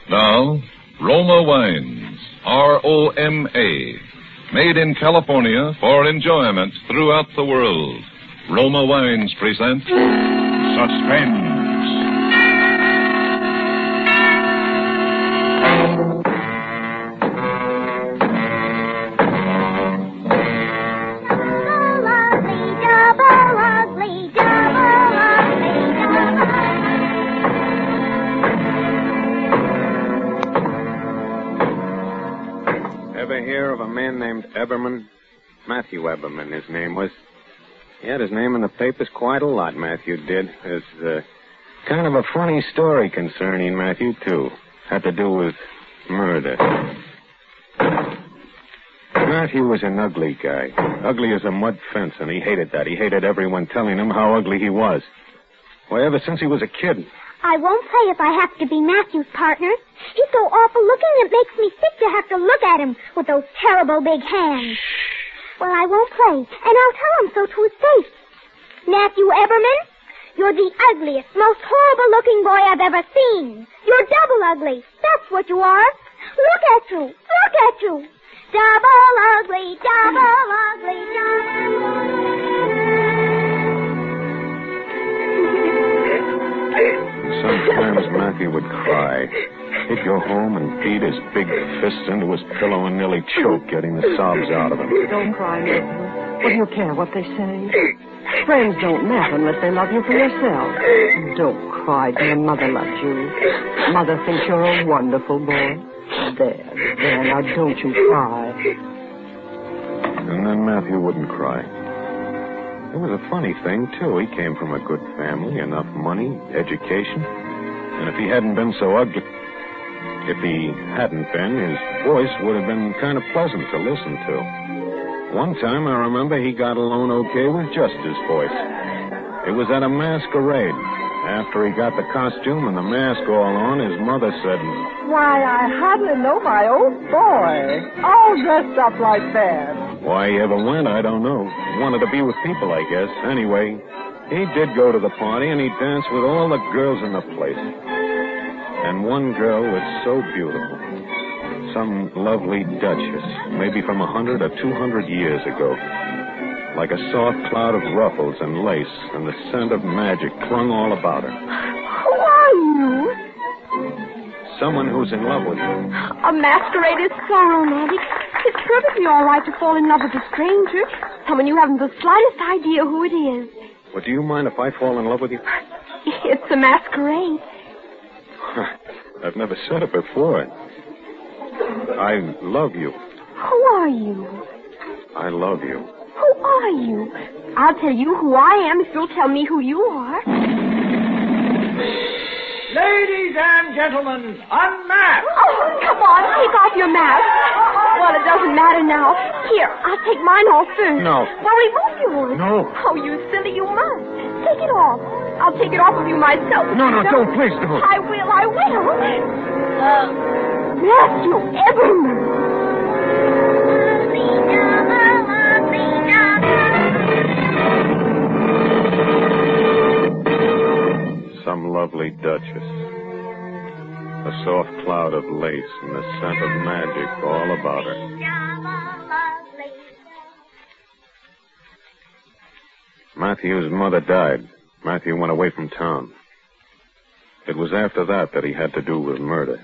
Now, Roma Wines, R-O-M-A, made in California for enjoyment throughout the world. Roma Wines present Suspense. Ever hear of a man named Eberman? Matthew Eberman, his name was. He had his name in the papers quite a lot, Matthew did. There's kind of a funny story concerning Matthew, too. Had to do with murder. Matthew was an ugly guy. Ugly as a mud fence, and he hated that. He hated everyone telling him how ugly he was. Why, ever since he was a kid. I won't play if I have to be Matthew's partner. He's so awful looking it makes me sick to have to look at him with those terrible big hands. Well, I won't play, and I'll tell him so to his face. Matthew Eberman, you're the ugliest, most horrible-looking boy I've ever seen. You're double ugly. That's what you are. Look at you. Look at you. Double ugly, double ugly, double Sometimes Matthew would cry. He'd go home and beat his big fists into his pillow and nearly choke, getting the sobs out of him. Don't cry, Matthew. What do you care what they say? Friends don't matter unless they love you for yourself. Don't cry, dear. Mother loves you. Mother thinks you're a wonderful boy. There, now don't you cry. And then Matthew wouldn't cry. It was a funny thing, too. He came from a good family, enough money, education. And if he hadn't been so ugly, his voice would have been kind of pleasant to listen to. One time, I remember, he got along okay with just his voice. It was at a masquerade. After he got the costume and the mask all on, his mother said, "Why, I hardly know my own boy. All dressed up like that." Why he ever went, I don't know. Wanted to be with people, I guess. Anyway, he did go to the party, and he danced with all the girls in the place. And one girl was so beautiful. Some lovely duchess, maybe from 100 or 200 years ago. Like a soft cloud of ruffles and lace, and the scent of magic clung all about her. Who are you? Someone who's in love with you. A masquerade is so romantic. It's perfectly all right to fall in love with a stranger. Someone you haven't the slightest idea who it is. Well, do you mind if I fall in love with you? It's a masquerade. I've never said it before. I love you. Who are you? I love you. Who are you? I'll tell you who I am if you'll tell me who you are. Ladies and gentlemen, unmask! Oh, come on, take off your mask. Well, it doesn't matter now. Here, I'll take mine off first. No. Well, remove yours. No. Oh, you silly, you must. Take it off. I'll take it off of you myself. No, don't, please don't. I will. Matthew Eberman. Some lovely duchess. A soft cloud of lace and the scent of magic all about her. Matthew's mother died. Matthew went away from town. It was after that he had to do with murder.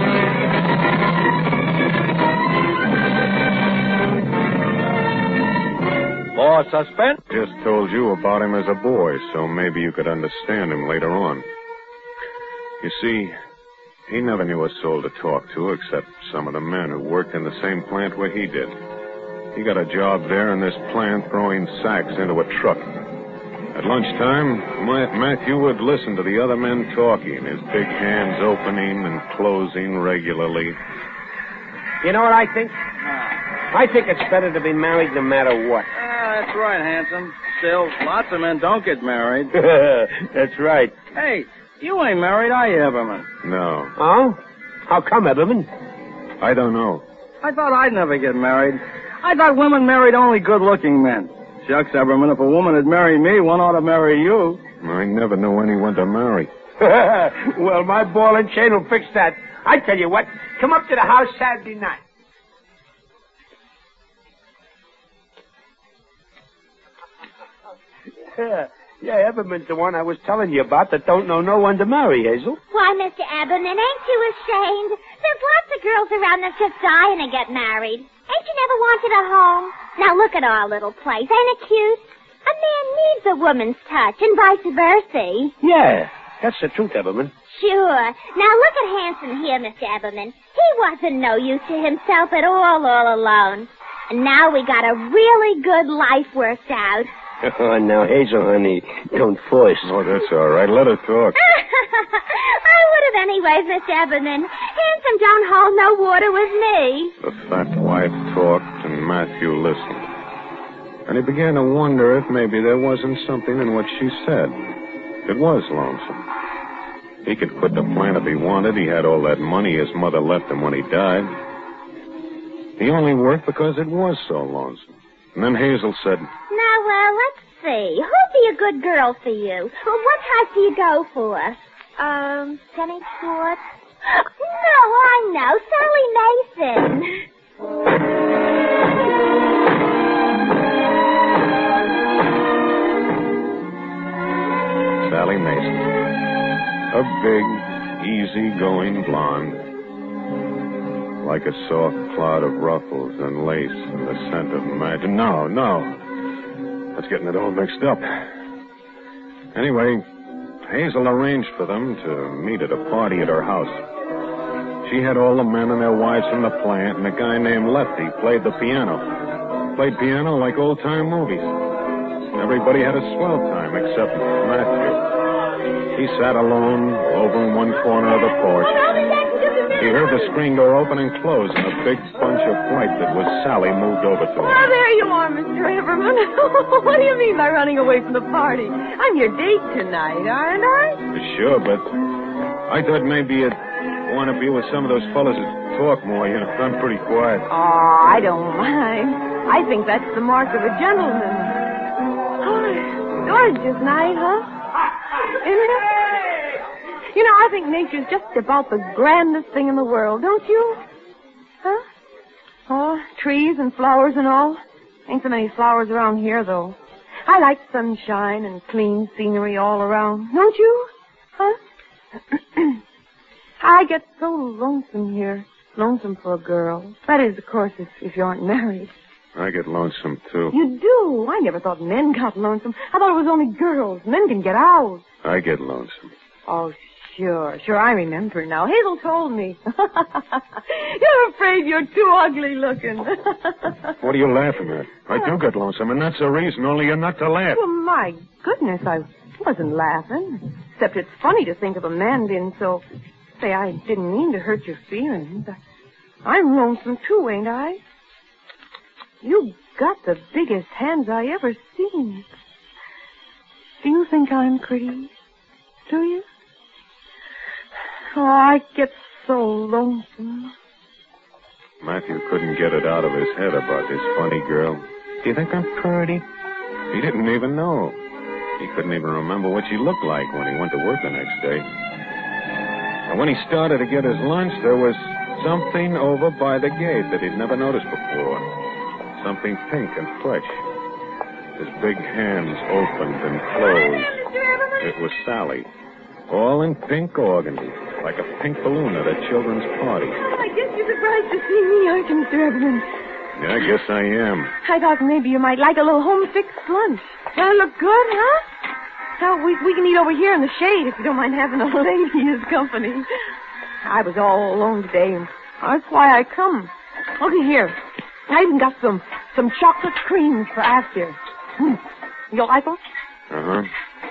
For suspense? Just told you about him as a boy, so maybe you could understand him later on. You see, he never knew a soul to talk to except some of the men who worked in the same plant where he did. He got a job there in this plant throwing sacks into a truck. At lunchtime, Matthew would listen to the other men talking, his big hands opening and closing regularly. You know what I think? I think it's better to be married no matter what. That's right, handsome. Still, lots of men don't get married. That's right. Hey, you ain't married, are you, Eberman? No. Oh? How come, Eberman? I don't know. I thought I'd never get married. I thought women married only good-looking men. Shucks, Eberman, if a woman had married me, one ought to marry you. I never know anyone to marry. Well, my ball and chain will fix that. I tell you what, come up to the house Saturday night. Yeah, Eberman's the one I was telling you about that don't know no one to marry, Hazel. Why, Mr. Eberman, ain't you ashamed? There's lots of girls around that's just dying to get married. Ain't you never wanted a home? Now look at our little place. Ain't it cute? A man needs a woman's touch and vice versa. Yeah, that's the truth, Eberman. Sure. Now look at Hanson here, Mr. Eberman. He wasn't no use to himself at all alone. And now we got a really good life worked out. Oh, now, Hazel, honey, don't force. Oh, that's all right. Let her talk. I would have anyways, Mr. Eberman. Hanson don't hold no water with me. The fat wife talked, and Matthew listened. And he began to wonder if maybe there wasn't something in what she said. It was lonesome. He could quit the plant if he wanted. He had all that money his mother left him when he died. He only worked because it was so lonesome. And then Hazel said, Now, let's see. Who'd be a good girl for you? Well, what type do you go for? Tennis court? No, I know. Sally Mason. Sally Mason. A big, easy-going blonde. Like a soft cloud of ruffles and lace and the scent of magic. No. That's getting it all mixed up. Anyway, Hazel arranged for them to meet at a party at her house. She had all the men and their wives from the plant, and a guy named Lefty played the piano. Played piano like old-time movies. Everybody had a swell time except Matthew. He sat alone over in one corner of the porch. He heard the screen door open and close, and a big bunch of white that was Sally moved over to him. Oh, there you are, Mr. Eberman. What do you mean by running away from the party? I'm your date tonight, aren't I? Sure, but I thought maybe you'd want to be with some of those fellas that talk more. You know, I'm pretty quiet. Oh, I don't mind. I think that's the mark of a gentleman. Oh, gorgeous night, huh? Isn't it? You know, I think nature's just about the grandest thing in the world, don't you? Huh? Oh, trees and flowers and all. Ain't so many flowers around here, though. I like sunshine and clean scenery all around. Don't you? Huh? I get so lonesome here. Lonesome for a girl. That is, of course, if you aren't married. I get lonesome, too. You do? I never thought men got lonesome. I thought it was only girls. Men can get out. I get lonesome. Oh, sure, I remember now. Hazel told me. You're afraid you're too ugly looking. What are you laughing at? I do get lonesome, and that's the reason, only you're not to laugh. Well, my goodness, I wasn't laughing. Except it's funny to think of a man being so... Say, I didn't mean to hurt your feelings. I'm lonesome, too, ain't I? You got the biggest hands I ever seen. Do you think I'm pretty? Do you? Oh, I get so lonesome. Matthew couldn't get it out of his head about this funny girl. Do you think I'm pretty? He didn't even know. He couldn't even remember what she looked like when he went to work the next day. And when he started to get his lunch, there was something over by the gate that he'd never noticed before. Something pink and fresh. His big hands opened and closed. It was Sally. All in pink organdy, like a pink balloon at a children's party. I guess you're surprised to see me, aren't you, Mr. Eberman? Yeah, I guess I am. I thought maybe you might like a little home-fixed lunch. Does it look good, huh? Now, we can eat over here in the shade if you don't mind having a lady as company. I was all alone today, and that's why I come. Looky here. I even got some chocolate creams for after. You like them? Uh-huh.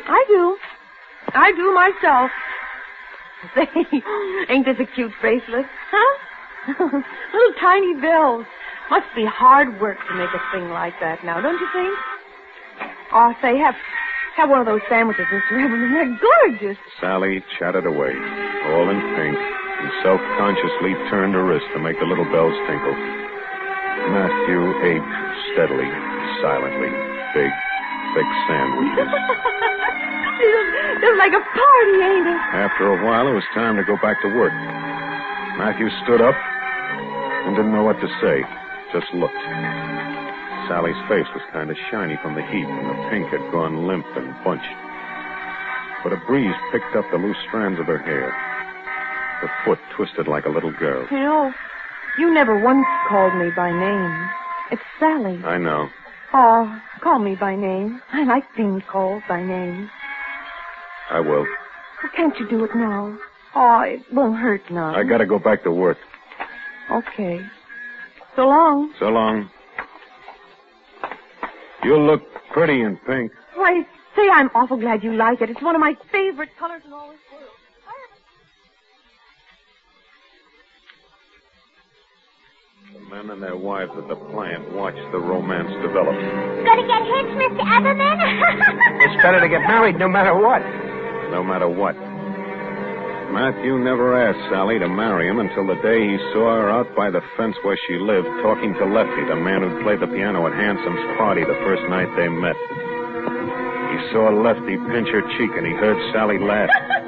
I do myself. Say, ain't this a cute bracelet? Huh? Little tiny bells. Must be hard work to make a thing like that now, don't you think? Oh, say, have one of those sandwiches, Mr. Eberman. They're gorgeous. Sally chatted away, all in pink, and self-consciously turned her wrist to make the little bells tinkle. Matthew ate steadily, silently, big, thick sandwiches. It's like a party, ain't it? After a while, it was time to go back to work. Matthew stood up and didn't know what to say. Just looked. Sally's face was kind of shiny from the heat, and the pink had gone limp and bunched. But a breeze picked up the loose strands of her hair. Her foot twisted like a little girl. You know, you never once called me by name. It's Sally. I know. Oh, call me by name. I like being called by name. I will. Well, can't you do it now? Oh, it won't hurt none. I gotta go back to work. Okay. So long. So long. You look pretty in pink. Why, say I'm awful glad you like it. It's one of my favorite colors in all this world. The men and their wives at the plant watched the romance develop. Gonna get hitched, Mr. Everman? It's better to get married no matter what. No matter what. Matthew never asked Sally to marry him until the day he saw her out by the fence where she lived talking to Lefty, the man who'd played the piano at Handsome's party the first night they met. He saw Lefty pinch her cheek and he heard Sally laugh.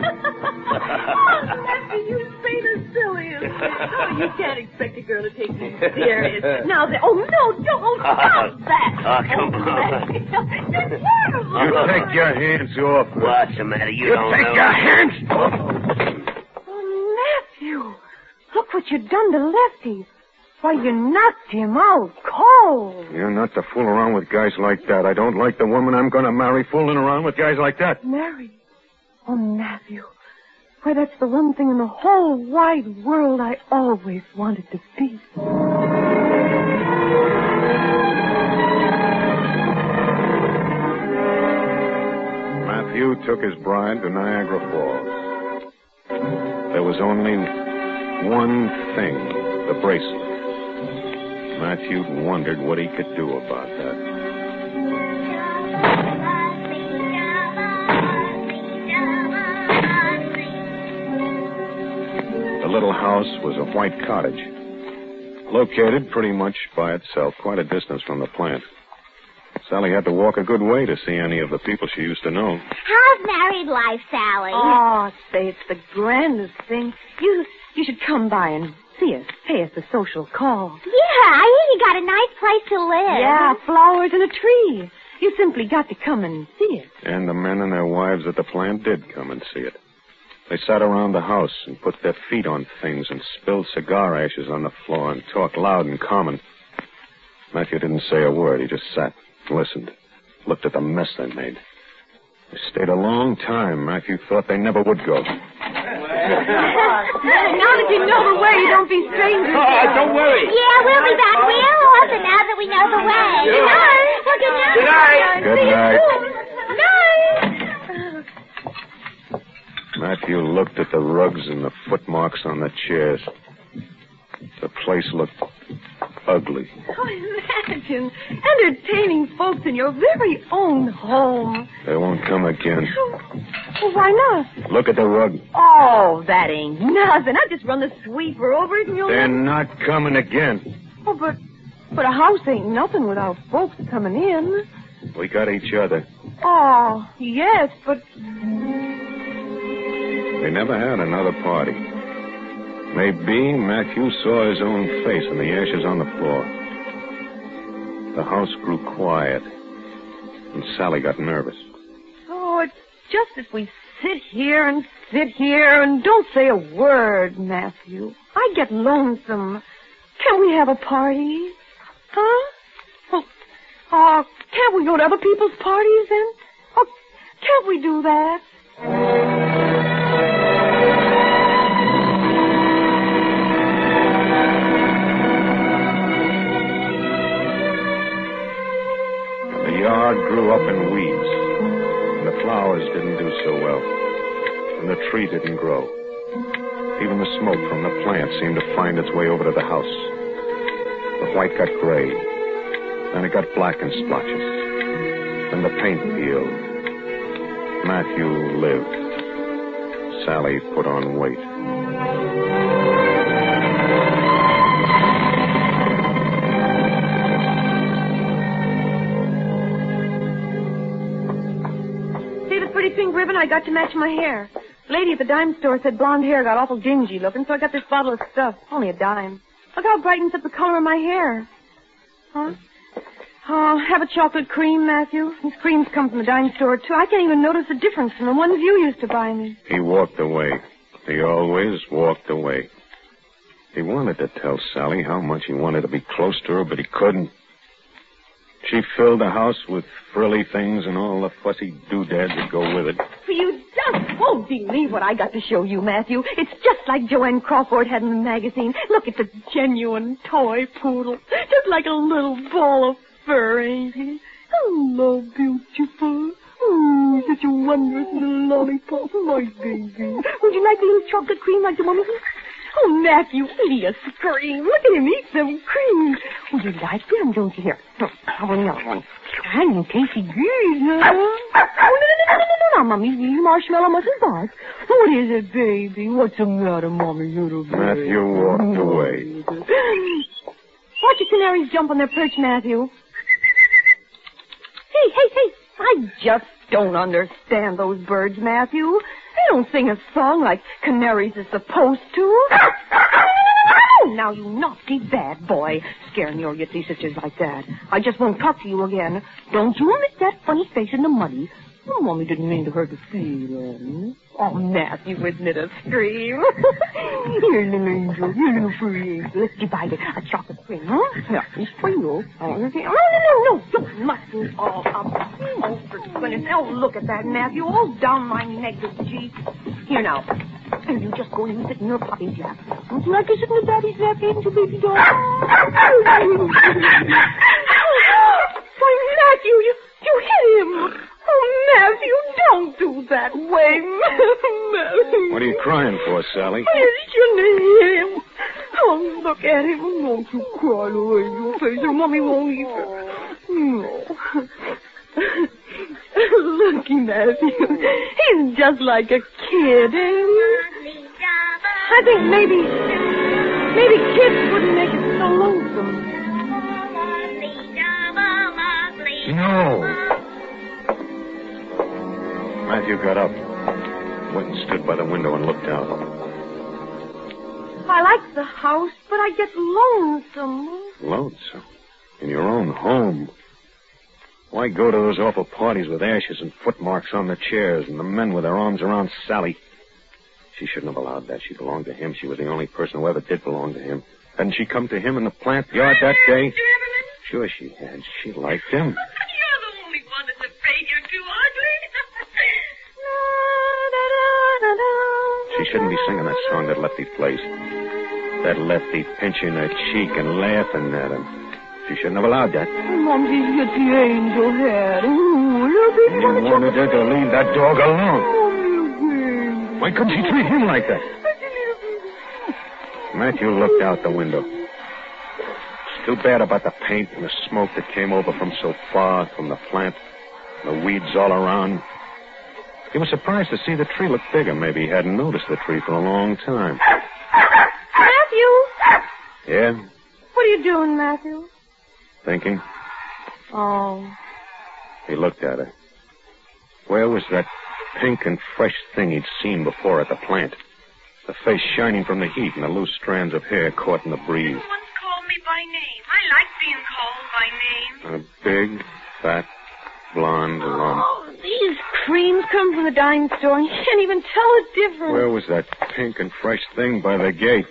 Lefty, you say the silliest. Oh, you can't expect a girl to take me serious. Now, oh, no, don't stop that. Oh, come on. You're terrible. You take your hands off her. What's the matter? You don't take know. your hands off. Oh, Matthew, look what you've done to Lefty. Why, you knocked him out cold. You're not to fool around with guys like that. I don't like the woman I'm going to marry fooling around with guys like that. Mary? Oh, Matthew. Why, that's the one thing in the whole wide world I always wanted to be. Matthew took his bride to Niagara Falls. There was only one thing, the bracelet. Matthew wondered what he could do about that. The little house was a white cottage, located pretty much by itself, quite a distance from the plant. Sally had to walk a good way to see any of the people she used to know. How's married life, Sally? Oh, say, it's the grandest thing. You should come by and see us, pay us a social call. Yeah, I hear you got a nice place to live. Yeah, flowers and a tree. You simply got to come and see it. And the men and their wives at the plant did come and see it. They sat around the house and put their feet on things and spilled cigar ashes on the floor and talked loud and common. Matthew didn't say a word. He just sat, listened, looked at the mess they made. They stayed a long time. Matthew thought they never would go. Now that you know the way, don't be strangers. Oh, don't worry. Yeah, we'll be back real often now that we know the way. Good night. Well, good night. Good night. Good See you night. soon. Night. Matthew looked at the rugs and the footmarks on the chairs. The place looked ugly. Oh, imagine entertaining folks in your very own home. They won't come again. Well, why not? Look at the rug. Oh, that ain't nothing. I just run the sweeper over it and you'll... They're not coming again. Oh, but a house ain't nothing without folks coming in. We got each other. Oh, yes, but... They never had another party. Maybe Matthew saw his own face in the ashes on the floor. The house grew quiet, and Sally got nervous. Oh, it's just that we sit here and don't say a word, Matthew. I get lonesome. Can't we have a party? Huh? Oh, can't we go to other people's parties then? Oh, can't we do that? The yard grew up in weeds, and the flowers didn't do so well, and the tree didn't grow. Even the smoke from the plant seemed to find its way over to the house. The white got gray, then it got black in splotches, then the paint peeled. Matthew lived. Sally put on weight. See the pretty pink ribbon I got to match my hair? Lady at the dime store said blonde hair got awful dingy looking, so I got this bottle of stuff. Only a dime. Look how it brightens up the color of my hair. Huh? Oh, have a chocolate cream, Matthew. These creams come from the dime store, too. I can't even notice the difference from the ones you used to buy me. He walked away. He always walked away. He wanted to tell Sally how much he wanted to be close to her, but he couldn't. She filled the house with frilly things and all the fussy doodads that go with it. You just won't believe what I got to show you, Matthew. It's just like Joanne Crawford had in the magazine. Look, it's a genuine toy poodle. Just like a little ball of fur, ain't he? Hello, beautiful. Oh, such a wondrous little lollipop, my baby. Would you like a little chocolate cream like the one with you? Oh, Matthew, he a scream. Look at him eat some cream. Would you like them, don't you? Here, have another one. And in case he agrees, huh? Oh, no, Mommy. Marshmallow mustn't bark. What is it, baby? What's the matter, Mommy, little baby? Matthew walked away. Watch your canaries jump on their perch, Matthew. Hey. I just don't understand those birds, Matthew. They don't sing a song like canaries are supposed to. Now, you naughty bad boy, scaring your Yitsy sisters like that. I just won't talk to you again. Don't you miss that funny face in the muddy. Oh, Mommy didn't mean to hurt his feelings. Oh, Matthew, isn't it a scream? Here, little angel, you little free angel. Let's divide it. A chocolate cream, huh? Here, it's for you. Oh, no. You mustn't all up. Oh, for goodness. Oh, look at that, Matthew. All down my neck, the cheek. Here now. And you just go and sit in your papa's lap. Don't you like to sit in the daddy's lap, ain't you, baby doll? Why, Matthew, you hit him. Oh, Matthew, don't do that way, Matthew. What are you crying for, Sally? You shouldn't hit him. Oh, look at him. Won't you cry away your face or Mommy won't either. No. Looky, Matthew. He's just like a kid, ain't he? I think maybe kids wouldn't make it so lonesome. No. Matthew got up, went and stood by the window and looked out. I like the house, but I get lonesome. Lonesome? In your own home? Why go to those awful parties with ashes and footmarks on the chairs and the men with their arms around Sally? She shouldn't have allowed that. She belonged to him. She was the only person who ever did belong to him. Hadn't she come to him in the plant yard that day? Sure she had. She liked him. You're the only one that's afraid you're too ugly. She shouldn't be singing that song that Lefty plays. That Lefty pinching her cheek and laughing at him. She shouldn't have allowed that. Momsy's got the angel head. You wanted her to leave that dog alone. Why couldn't she treat him like that? Matthew looked out the window. It's too bad about the paint and the smoke that came over from so far from the plant. The weeds all around. He was surprised to see the tree look bigger. Maybe he hadn't noticed the tree for a long time. Matthew! Yeah? What are you doing, Matthew? Thinking. Oh. He looked at her. Where was that pink and fresh thing he'd seen before at the plant? The face shining from the heat and the loose strands of hair caught in the breeze. No one's called me by name. I like being called by name. A big, fat, blonde lump. Oh, these creams come from the dime store, and you can't even tell the difference. Where was that pink and fresh thing by the gate?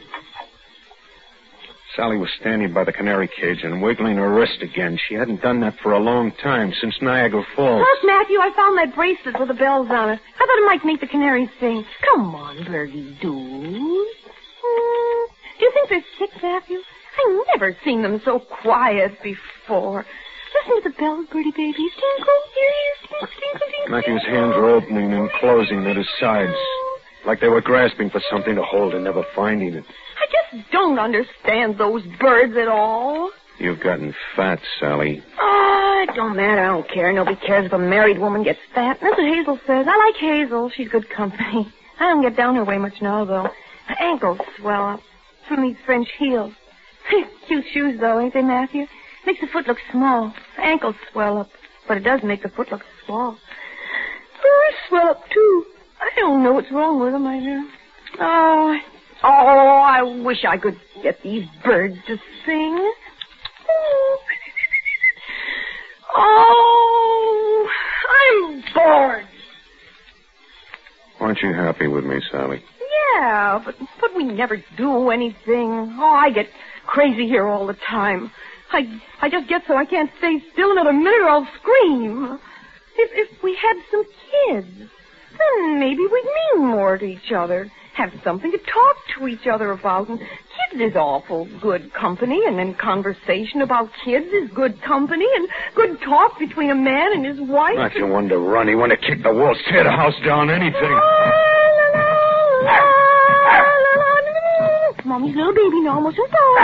Sally was standing by the canary cage and wiggling her wrist again. She hadn't done that for a long time, since Niagara Falls. Look, Matthew, I found that bracelet with the bells on it. I thought it might make the canaries sing. Come on, birdie doos. Do you think they're sick, Matthew? I've never seen them so quiet before. Listen to the bells, birdie babies. Tinkle, tinkle, tinkle, tinkle. Matthew's hands were opening and closing at his sides, like they were grasping for something to hold and never finding it. I just don't understand those birds at all. You've gotten fat, Sally. Oh, it don't matter. I don't care. Nobody cares if a married woman gets fat. That's what Hazel says. I like Hazel. She's good company. I don't get down her way much now, though. My ankles swell up from these French heels. Cute shoes, though, ain't they, Matthew? Makes the foot look small. My ankles swell up, but it does make the foot look small. I swell up, too. I don't know what's wrong with them, I do. Oh, I wish I could get these birds to sing. Oh, I'm bored. Aren't you happy with me, Sally? Yeah, but we never do anything. Oh, I get crazy here all the time. I just get so I can't stay still another minute or I'll scream. If we had some kids, then maybe we'd mean more to each other. Have something to talk to each other about. And kids is awful good company, and then conversation about kids is good company, and good talk between a man and his wife. Not you want to run. You want to kick the walls, tear the house down, anything. Mommy's little baby now almost in fall.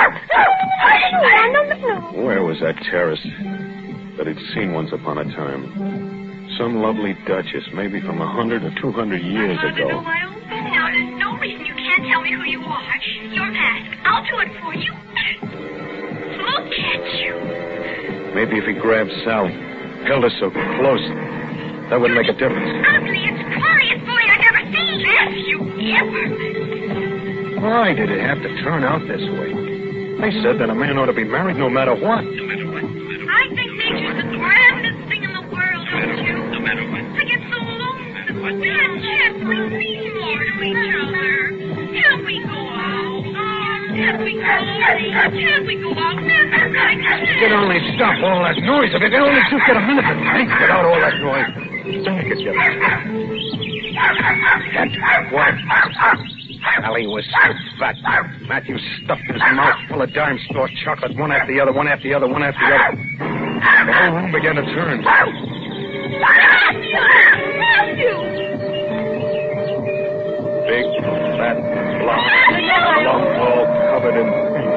Where was that terrace that he'd seen once upon a time? Some lovely duchess, maybe from 100 or 200 years ago. Now, there's no reason you can't tell me who you are. Your mask. I'll do it for you. Look at you. Maybe if he grabbed Sally, held her so close, that would make a difference. Ugliest, funniest boy I've ever seen. Have you ever? Why did it have to turn out this way? They said that a man ought to be married no matter what. I think nature's the grandest thing in the world, don't you? No matter what. I get so lonesome. Can't we be more to each other? Can't we go out? Can't we go out? Can't we go out? You could only stop all that noise. If you could only just get a minute to think without all that noise. Think it, What? Sally was so fat. Matthew stuffed his mouth full of dime store chocolate, one after the other, one after the other, one after the other. The whole room began to turn. Matthew! Big, fat, blonde, long, all covered in pink.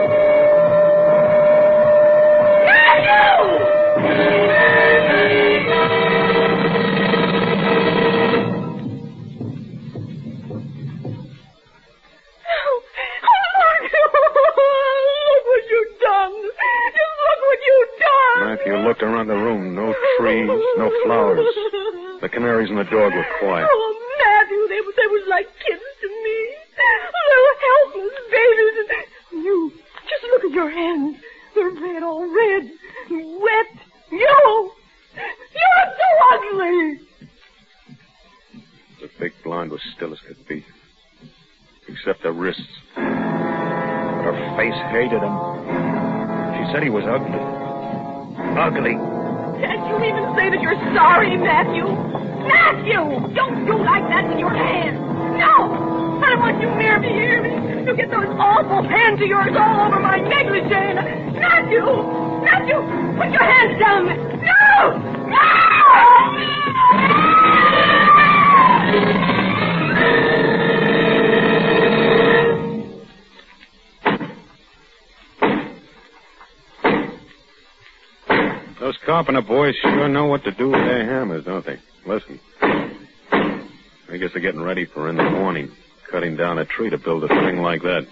Matthew looked around the room. No trees, no flowers. The canaries and the dog were quiet. Oh, Matthew, they was like kids to me. Little helpless babies. And you, just look at your hands. They're red, all red, wet. You're so ugly. The big blonde was still as could be, except her wrists. But her face hated him. She said he was ugly. Ugly. Can't you even say that you're sorry, Matthew? Matthew! Don't do like that with your hands. No! I don't want you near me, hear me? You get those awful hands of yours all over my negligee. Matthew! Matthew! Put your hands down. No! No! Those carpenter boys sure know what to do with their hammers, don't they? Listen. I guess they're getting ready for in the morning, cutting down a tree to build a thing like that.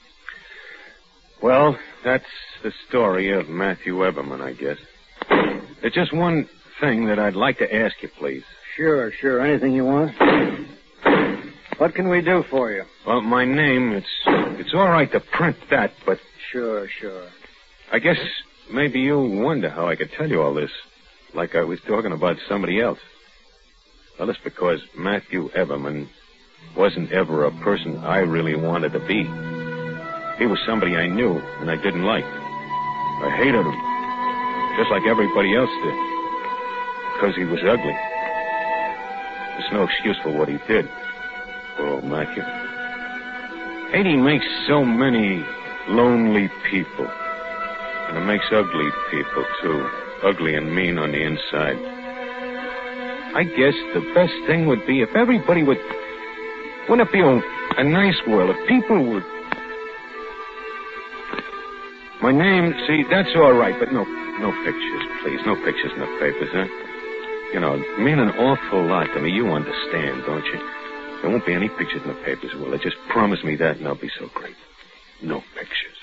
Well, that's the story of Matthew Everman, I guess. There's just one thing that I'd like to ask you, please. Sure. Anything you want? What can we do for you? Well, my name, it's all right to print that, but... Sure. I guess maybe you'll wonder how I could tell you all this, like I was talking about somebody else. Well, that's because Matthew Everman wasn't ever a person I really wanted to be. He was somebody I knew and I didn't like. I hated him, just like everybody else did, because he was ugly. There's no excuse for what he did, poor old Matthew. Hate makes so many lonely people. And it makes ugly people, too. Ugly and mean on the inside. I guess the best thing would be if everybody would... Wouldn't it be a nice world if people would... My name, see, that's all right, but no pictures, please. No pictures in the papers, huh? You know, mean an awful lot to me. You understand, don't you? There won't be any pictures in the papers, will there? Just promise me that and I'll be so grateful. No pictures.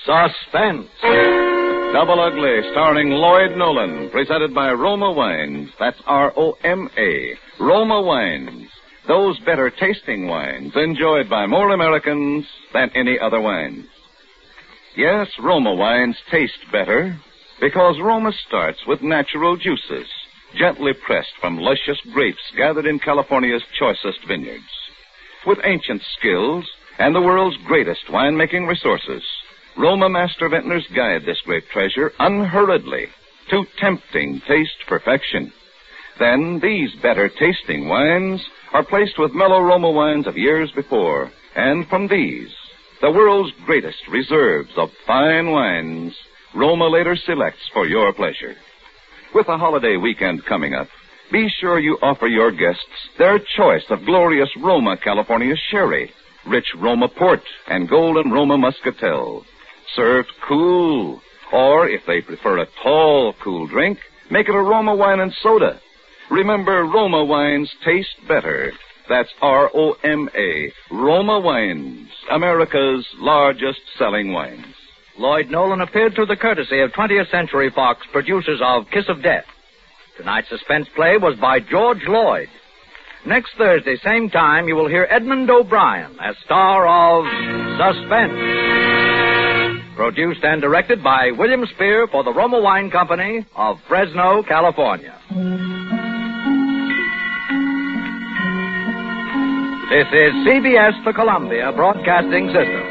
Suspense. Double Ugly, starring Lloyd Nolan, presented by Roma Wines. That's R-O-M-A. Roma Wines. Those better tasting wines enjoyed by more Americans than any other wines. Yes, Roma wines taste better because Roma starts with natural juices, gently pressed from luscious grapes gathered in California's choicest vineyards. With ancient skills and the world's greatest winemaking resources, Roma master vintners guide this grape treasure unhurriedly to tempting taste perfection. Then these better tasting wines are placed with mellow Roma wines of years before, and from these, the world's greatest reserves of fine wines, Roma later selects for your pleasure. With a holiday weekend coming up, be sure you offer your guests their choice of glorious Roma California sherry, rich Roma port, and golden Roma muscatel. Served cool, or if they prefer a tall, cool drink, make it a Roma wine and soda. Remember, Roma wines taste better. That's R-O-M-A, Roma Wines, America's largest selling wines. Lloyd Nolan appeared through the courtesy of 20th Century Fox, producers of Kiss of Death. Tonight's suspense play was by George Lloyd. Next Thursday, same time, you will hear Edmund O'Brien as star of Suspense. Produced and directed by William Spear for the Roma Wine Company of Fresno, California. This is CBS, the Columbia Broadcasting System.